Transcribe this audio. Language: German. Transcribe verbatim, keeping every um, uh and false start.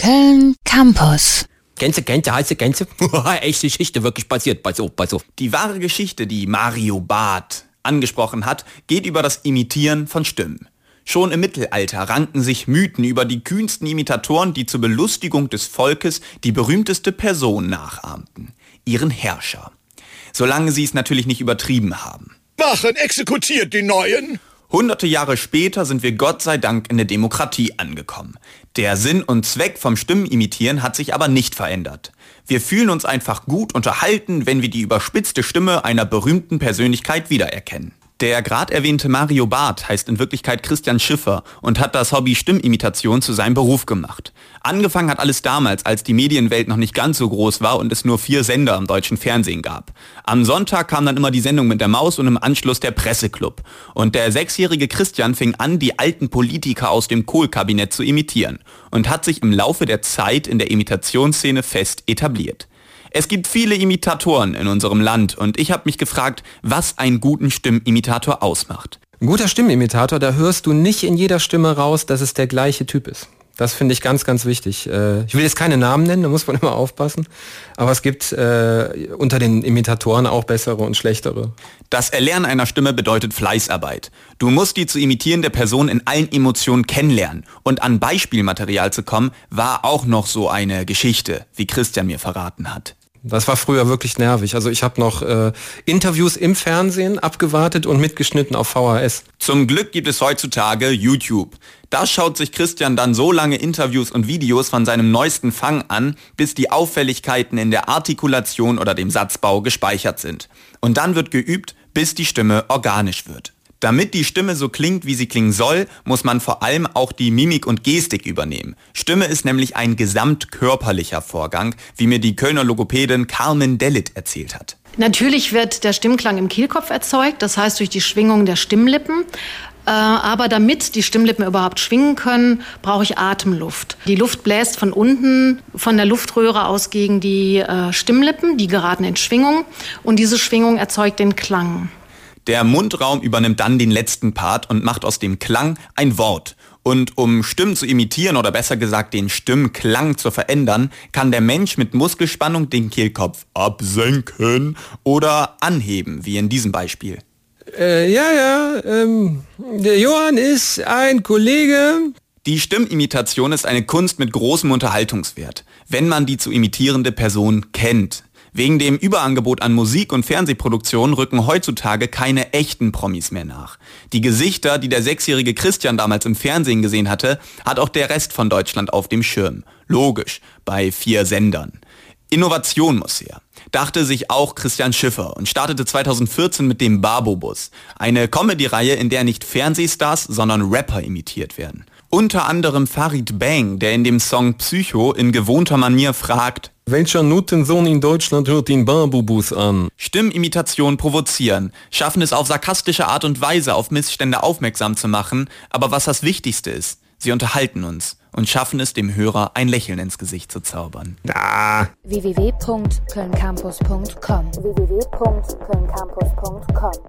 Köln Campus. Gänse, Gänse, heiße Gänse. Echte Geschichte, wirklich passiert. Pass auf, pass auf. Die wahre Geschichte, die Mario Barth angesprochen hat, geht über das Imitieren von Stimmen. Schon im Mittelalter ranken sich Mythen über die kühnsten Imitatoren, die zur Belustigung des Volkes die berühmteste Person nachahmten. Ihren Herrscher. Solange sie es natürlich nicht übertrieben haben. Wachen, exekutiert die Neuen! Hunderte Jahre später sind wir Gott sei Dank in der Demokratie angekommen. Der Sinn und Zweck vom Stimmenimitieren hat sich aber nicht verändert. Wir fühlen uns einfach gut unterhalten, wenn wir die überspitzte Stimme einer berühmten Persönlichkeit wiedererkennen. Der gerade erwähnte Mario Barth heißt in Wirklichkeit Christian Schiffer und hat das Hobby Stimmimitation zu seinem Beruf gemacht. Angefangen hat alles damals, als die Medienwelt noch nicht ganz so groß war und es nur vier Sender im deutschen Fernsehen gab. Am Sonntag kam dann immer die Sendung mit der Maus und im Anschluss der Presseclub. Und der sechsjährige Christian fing an, die alten Politiker aus dem Kohl-Kabinett zu imitieren und hat sich im Laufe der Zeit in der Imitationsszene fest etabliert. Es gibt viele Imitatoren in unserem Land und ich habe mich gefragt, was einen guten Stimmimitator ausmacht. Ein guter Stimmimitator, da hörst du nicht in jeder Stimme raus, dass es der gleiche Typ ist. Das finde ich ganz, ganz wichtig. Ich will jetzt keine Namen nennen, da muss man immer aufpassen. Aber es gibt äh, unter den Imitatoren auch bessere und schlechtere. Das Erlernen einer Stimme bedeutet Fleißarbeit. Du musst die zu imitierende Person in allen Emotionen kennenlernen. Und an Beispielmaterial zu kommen, war auch noch so eine Geschichte, wie Christian mir verraten hat. Das war früher wirklich nervig. Also ich habe noch äh, Interviews im Fernsehen abgewartet und mitgeschnitten auf V H S. Zum Glück gibt es heutzutage YouTube. Da schaut sich Christian dann so lange Interviews und Videos von seinem neuesten Fang an, bis die Auffälligkeiten in der Artikulation oder dem Satzbau gespeichert sind. Und dann wird geübt, bis die Stimme organisch wird. Damit die Stimme so klingt, wie sie klingen soll, muss man vor allem auch die Mimik und Gestik übernehmen. Stimme ist nämlich ein gesamtkörperlicher Vorgang, wie mir die Kölner Logopädin Carmen Dellit erzählt hat. Natürlich wird der Stimmklang im Kehlkopf erzeugt, das heißt durch die Schwingung der Stimmlippen. Aber damit die Stimmlippen überhaupt schwingen können, brauche ich Atemluft. Die Luft bläst von unten, von der Luftröhre aus gegen die Stimmlippen, die geraten in Schwingung und diese Schwingung erzeugt den Klang. Der Mundraum übernimmt dann den letzten Part und macht aus dem Klang ein Wort. Und um Stimmen zu imitieren oder besser gesagt den Stimmklang zu verändern, kann der Mensch mit Muskelspannung den Kehlkopf absenken oder anheben, wie in diesem Beispiel. Äh, ja, ja, ähm, der Johann ist ein Kollege. Die Stimmimitation ist eine Kunst mit großem Unterhaltungswert, wenn man die zu imitierende Person kennt. Wegen dem Überangebot an Musik- und Fernsehproduktionen rücken heutzutage keine echten Promis mehr nach. Die Gesichter, die der sechsjährige Christian damals im Fernsehen gesehen hatte, hat auch der Rest von Deutschland auf dem Schirm. Logisch, bei vier Sendern. Innovation muss her, dachte sich auch Christian Schiffer und startete zweitausendvierzehn mit dem Babo-Bus. Eine Comedy-Reihe, in der nicht Fernsehstars, sondern Rapper imitiert werden. Unter anderem Farid Bang, der in dem Song Psycho in gewohnter Manier fragt: Welcher Notensohn in Deutschland hört den Babo-Bus an? Stimmimitationen provozieren, schaffen es auf sarkastische Art und Weise auf Missstände aufmerksam zu machen, aber was das Wichtigste ist, sie unterhalten uns und schaffen es, dem Hörer ein Lächeln ins Gesicht zu zaubern. Ah. w w w punkt köln campus punkt com w w w punkt köln campus punkt com